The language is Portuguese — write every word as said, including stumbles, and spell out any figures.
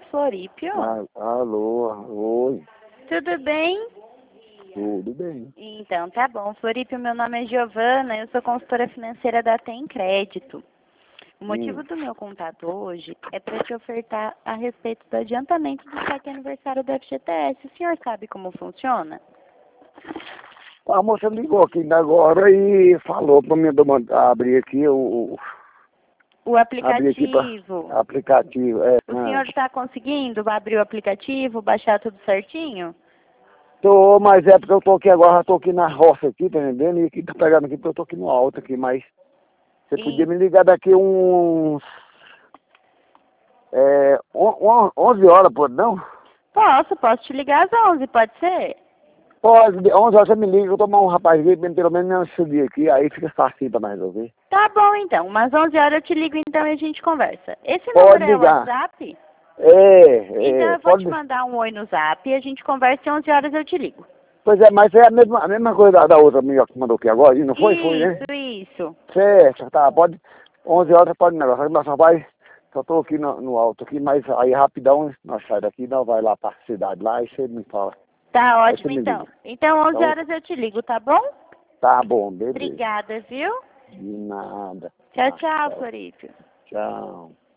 Florípio? Ah, alô, oi, Tudo bem? tudo bem. Então, tá bom. Florípio, meu nome é Giovana, eu sou consultora financeira da Tem Crédito. O motivo Hum. do meu contato hoje é para te ofertar a respeito do adiantamento do cheque aniversário do F G T S. O senhor sabe como funciona? A moça ligou aqui ainda agora e falou para mim doma- abrir aqui o... O Abrir aqui para aplicativo. aplicativo. É, O ah. senhor está conseguindo abrir o aplicativo, baixar tudo certinho? Tô, mas é porque eu tô aqui agora, já tô aqui na roça aqui, tá entendendo? E aqui tá pegando aqui porque eu tô aqui no alto aqui, mas você podia E me ligar daqui uns... É, on- on- onze horas, pode não? posso, posso te ligar às onze, pode ser? Pode, onze horas você me liga, eu vou tomar um rapaz aqui, pelo menos me auxilia aqui, aí fica fácil pra nós resolver. Tá bom, então. Umas onze horas eu te ligo, então, e a gente conversa. Esse número Pode é o ligar. WhatsApp? Então É, é, eu vou pode. te mandar um oi no Zap e a gente conversa e onze horas eu te ligo. Pois é, mas é a mesma, a mesma coisa da, da outra melhor que mandou aqui agora, e não foi? Foi, né? Isso, isso. Certo, tá, pode. onze horas pode negócio. Nossa, rapaz, só tô aqui no, no alto aqui, mas aí rapidão nós sai daqui, nós vai lá pra cidade lá e você me fala. Tá Aí você ótimo, me então. liga. Então onze Então, horas eu te ligo, tá bom? tá bom, beleza. Obrigada, viu? De nada. Tchau, Tá, tchau, tchau. Florípio. Tchau.